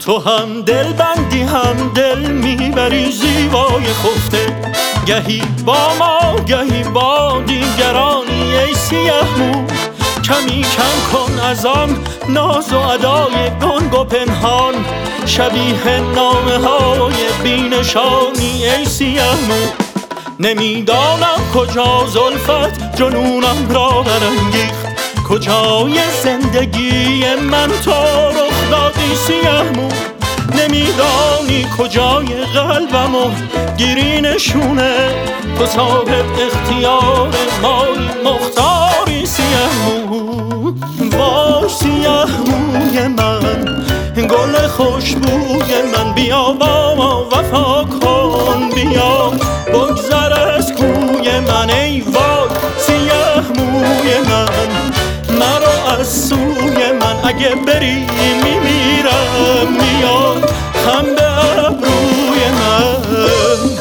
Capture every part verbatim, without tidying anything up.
تو هم دل بندی هم دل میبری زیبای خفته، گهی با ما گهی با دیگرانی ای سیه مو. کمی کم کن از آن ناز و ادای گنگ و پنهان، شبیه نامه های بینشانی ای سیه مو. نمیدانم کجا زلفت جنونم را برانگیخت، کجای زندگی من تو رخ دادی سیه مو. نمیدانی کجای قلبم و گیری نشونه، تو صاحب اختیار مایی مختاری سیه مو. وای سیه موی من، گل خوشبوی من، بیا با ما وفا کن، بیا بگذر از کوی من. ای وای سیه موی من، مرا از سوی من، اگه بری میمیرم، میاد خم به ابروی من.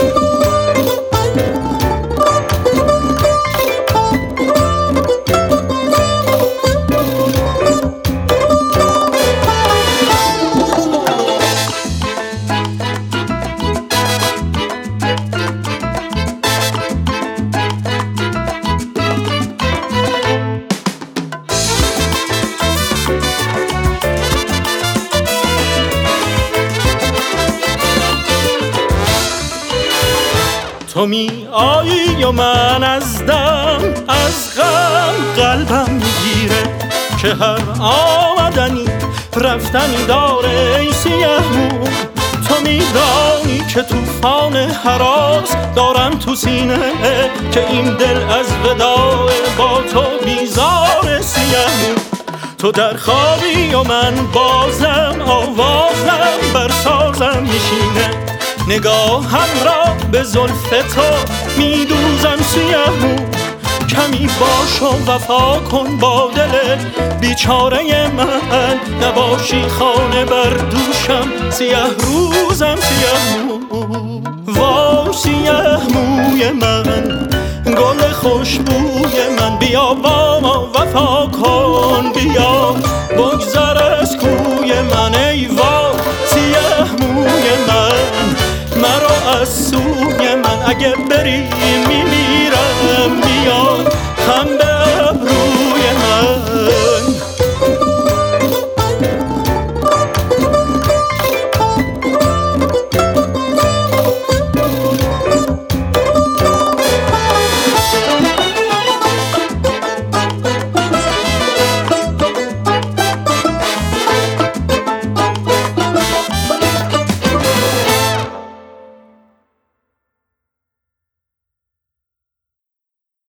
تو می آیی و من از دم از غم قلبم میگیره، که هر آمدنی رفتنی داره ای سیه مو. تو میدانی که توفان هراس دارم تو سینه، که این دل از وداع با تو بیزار سیه مو. تو در خوابی و من بازم آوازم بر سازم میشینه، نگاهم را به زلف تو میدوزم سیه مو. کمی باش و وفا کن با دل بیچاره من، نباشی خانه بر دوشم سیه روزم سیه مو. وای سیه موی من، گل خوشبوی من، بیا با ما وفا کن، بیا بگذر از کوی من. ای وای سیه موی من، مرا از سوی من، اگه بری میمیرم.